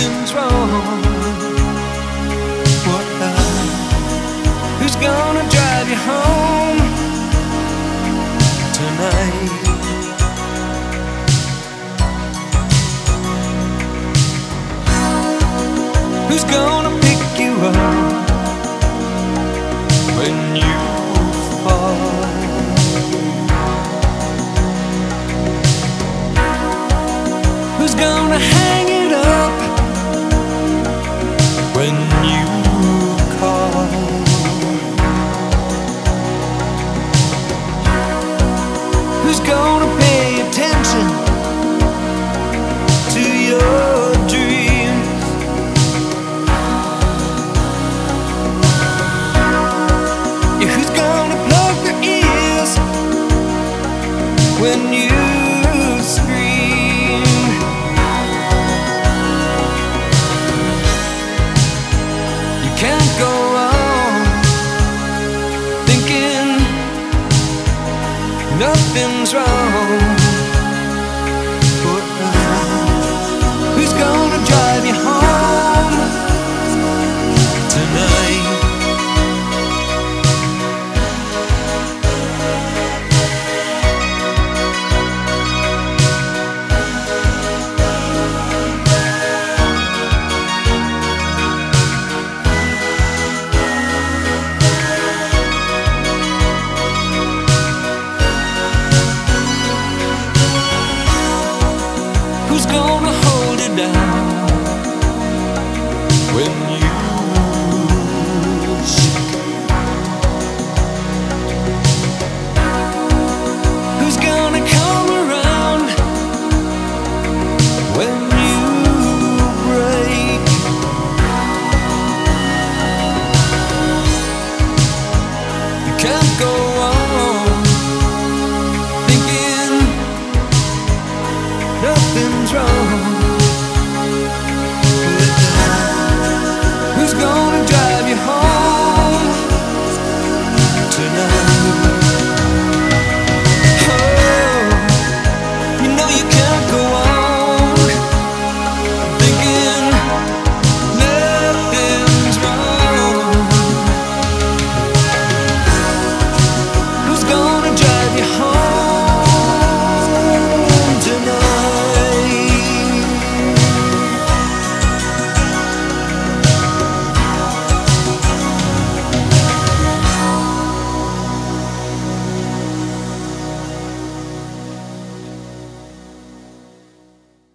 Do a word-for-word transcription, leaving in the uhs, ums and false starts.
nothing's wrong. What? Who's gonna drive you home tonight? Who's gonna pick you up when you fall? Who's gonna hang it up when you call? Who's gonna pay attention to your dreams? Yeah, who's gonna plug their ears when you scream? You can't go on thinking nothing's wrong. Who's gonna drive you home tonight? Who's gonna hold it down when you shake? Who's gonna come around when you break? You can't go